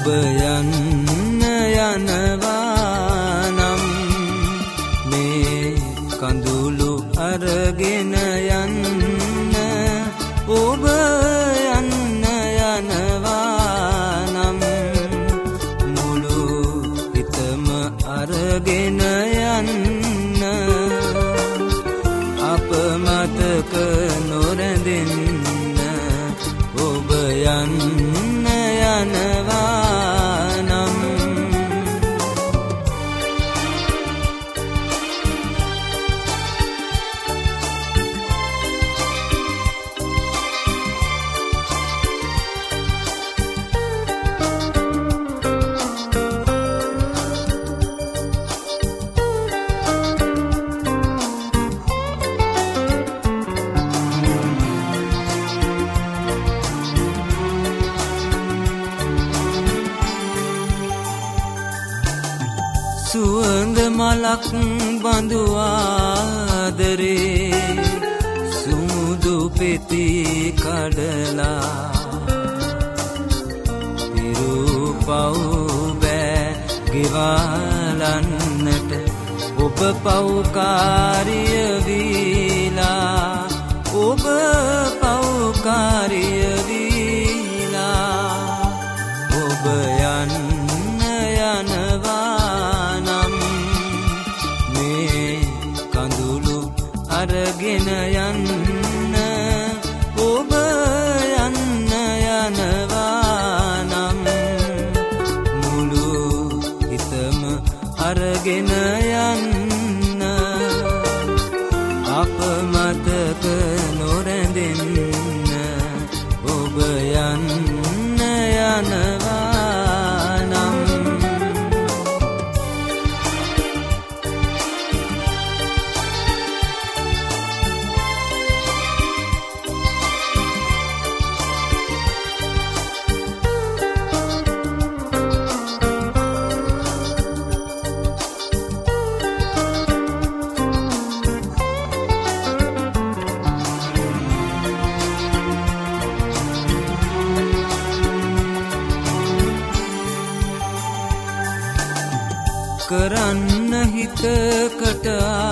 ඔබ යන්න යනවා නම් මේ කඳුළු අරගෙන යන්න ඔබ යන්න යනවා නම් මුළු හිතම අරගෙන යන්න අප මතක නොරැඳෙන්න ඔබ යන්න යනවා නම් සුවඳ මලක් බඳු ආදරේ සුමුදු පෙති කඩලා විරුපව් බෑ ගෙවලන්නට ඔබ පව්කාරිය වීලා ඔබ පව්කාරිය වීලා ඔබ යන්න යනවා අරගෙන යන්න ඔබ යන්න යනවා නම් මුළු හිතම අරගෙන යන්න අප මතක නොරැඳෙන්න ඔබ යන්න යනවා නම් කරන්න හිතකට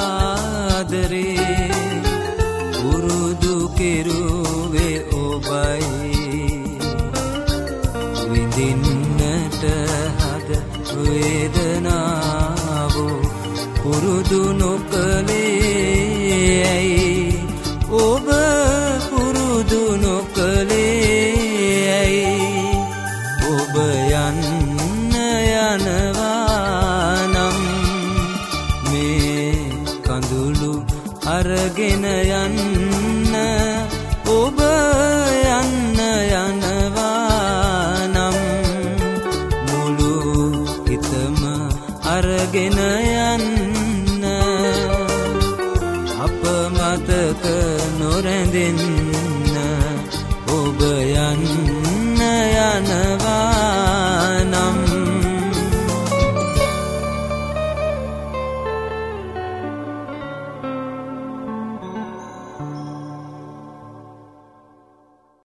ආදරේ පුරුදු කෙරුවේ ඔබයි විඳින්නට හද වේදනාව පුරුදු නොකලේ ඇයි ඔබ පුරුදු නොකලේ ඇයි ඔබ යන්න යනවා කඳුළු අරගෙන යන්න ඔබ යන්න යනවා නම් මුළු හිතම අරගෙන යන්න අප මතක නොරැඳෙන්න